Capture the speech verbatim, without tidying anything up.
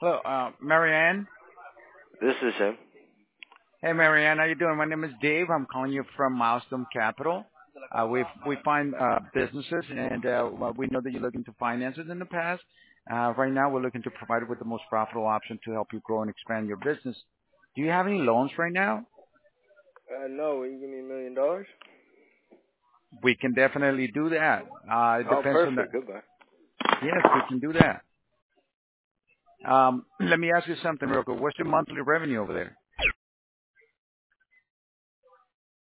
Hello, uh, Marianne. This is him. Hey, Marianne, how you doing? My name is Dave. I'm calling you from Milestone Capital. Uh, we we find uh, businesses, and uh, well, we know that you're looking to finance it in the past. Uh, right now, we're looking to provide you with the most profitable option to help you grow and expand your business. Do you have any loans right now? Uh, no, will you give me a million dollars? We can definitely do that. Uh, it Oh, depends on the. perfect. Goodbye. Yes, we can do that. Um, let me ask you something real quick. What's your monthly revenue over there?